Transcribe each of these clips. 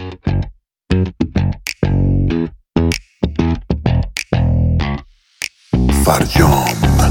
فرجام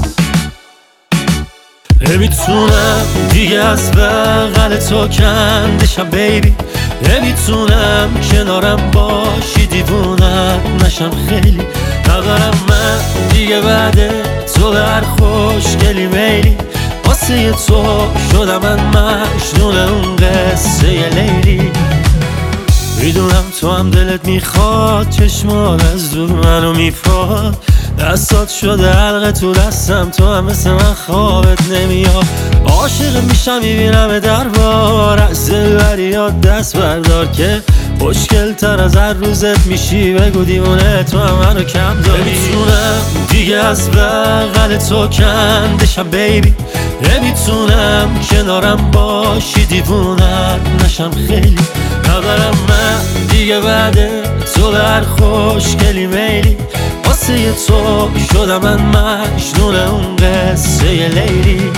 نمیتونم دیگه از بغل تو کندشم بیبی، نمیتونم کنارم باشی دیوونت نشم خیلی، ندارم من دیگه بعد تو به هر خوشگلی میلی، واسه تو شدم من مجنون اون قصه لیلی. میدونم تو هم دلت میخواد، چشمات از دور منو میفاد، دستات شده حلقه تو دستم، تو هم مثل من خوابت نمیاد. عاشق میشم میبینم دربار، از دلبریات دست بردار که خوشگل تر از هر روزت میشی، بگو دیوونه تو هم منو کم داری. نمیتونم دیگه از بغل تو کندشم بیبی، نمیتونم کنارم باشی دیوونت نشم خیلی، ندارم من دیگه بعد تو به هر خوشگلی میلی، واسه تو شدم من مجنون اون قصه لیلی.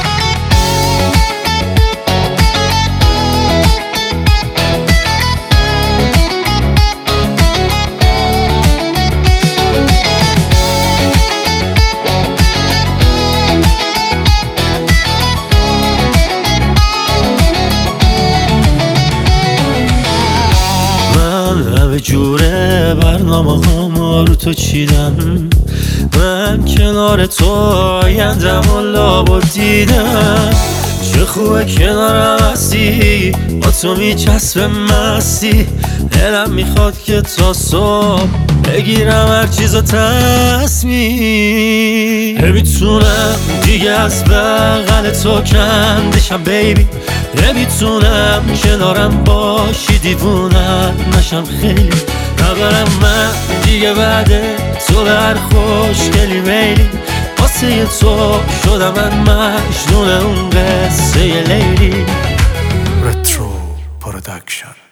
همه جوره برنامه ها رو تو چیدم، من کنار تو آیندم و لابد دیدم، چه خوبه کنارم هستی، با تو میچسبه مستی، دلم میخواد که تا صبح بگیرم هر چیزو تصمیم. نمیتونم دیگه از بغل تو کندشم بیبی، نمیتونم کنارم باشی دیوونت نشم خیلی، ندارم من دیگه بعد تو به هر خوشگلی میلی، واسه تو شدم من مجنون اون قصه لیلی. رترو پروداکشن.